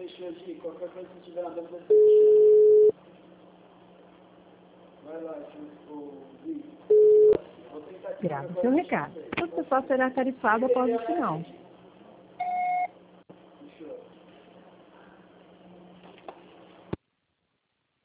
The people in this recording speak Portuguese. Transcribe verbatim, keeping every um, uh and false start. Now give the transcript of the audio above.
Fechou, Gi. Qualquer coisa que tiver na dúvida, você me chama. Vai lá, o Gui. Grave seu recado. O pessoal será tarifado após o sinal.